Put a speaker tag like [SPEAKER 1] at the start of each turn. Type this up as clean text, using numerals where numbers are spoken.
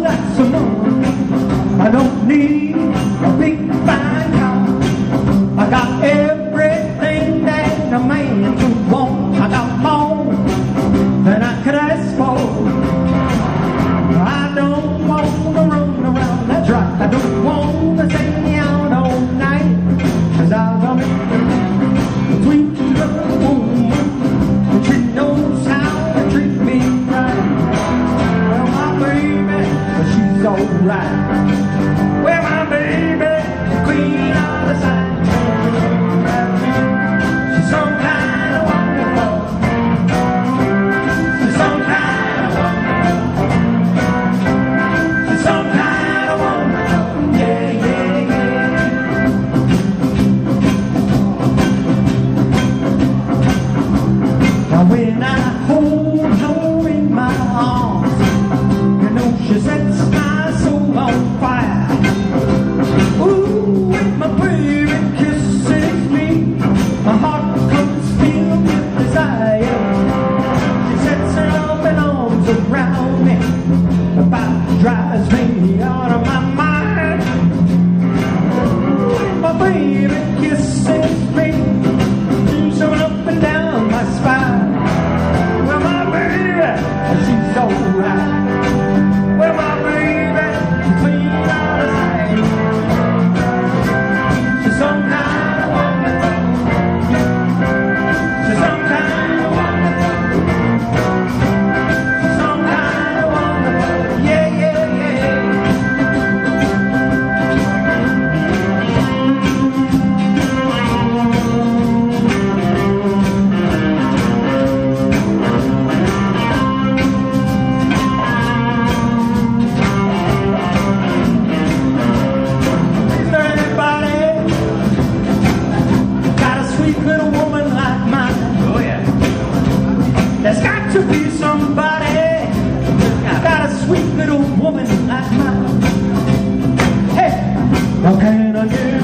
[SPEAKER 1] lots of money. I don't need a big fine car. I got everything that a man could want. I got more than I could ask for. I don't want to run around, that's right. I don't want to stay out all night, 'cause I love it. The sweet little woman, she knows how to treat me right. Well, my baby, she's alright. Well, my baby, the queen of the side. She's some kind of wonderful. She's some kind of wonderful. She's some kind of wonderful. Yeah, yeah, yeah. Now when I hold her in my arms, you know she sets my soul on fire. Ooh, when my baby kisses me, my heart comes filled with desire. She sets her loving arms around me, about drives me out of my mind. Ooh, when my baby kisses me, she's going up and down my spine. Well, my baby, she's alright. Well, my baby, she's clean out of sight. She's some kind of wonderful. She's some kind of wonderful. She's some kind of wonderful. Yeah, yeah, yeah. Is there anybody got a sweet little woman like mine? Oh yeah. There's got to be somebody got a sweet little woman like mine. Hey, what can I do?